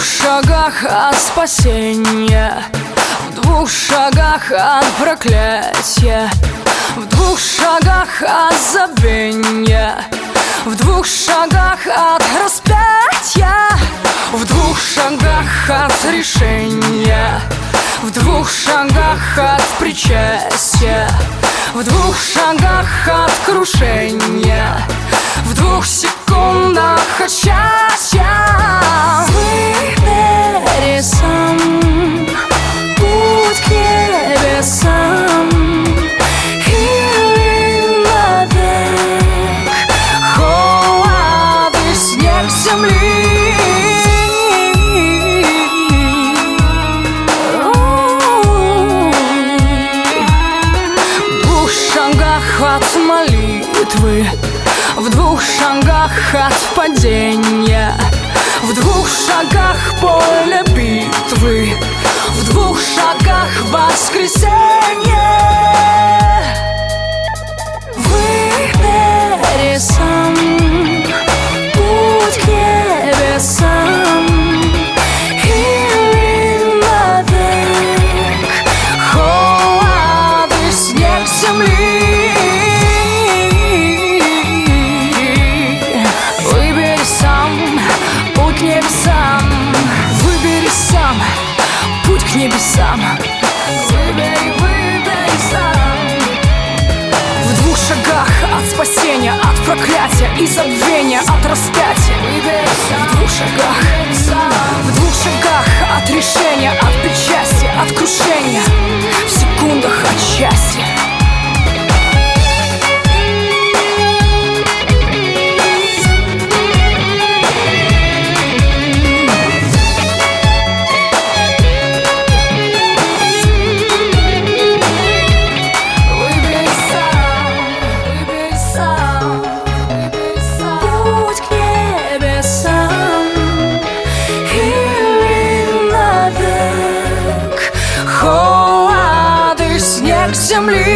шагах от спасения, в 2 шагах от проклятия, в 2 шагах от забвения, в 2 шагах от распятия, в 2 шагах от решения, в 2 шагах от причастия, в 2 шагах от крушения, в 2 секундах от счастья. Выбери сам путь к небесам или навек холод и снег земли. В 2 шагах от молитвы, в 2 шагах от падения, в 2 шагах поле битвы, в 2 шагах воскресенье. Выбери сам путь к небесам или навек холод и снег земли. Выбери сам путь к небесам. Выбери сам. В 2 шагах от спасения, от проклятия и забвения, от распятия. В 2 шагах, в 2 шагах от решения, от причастия, от крушения, в секундах от счастья. Холод и снег земли.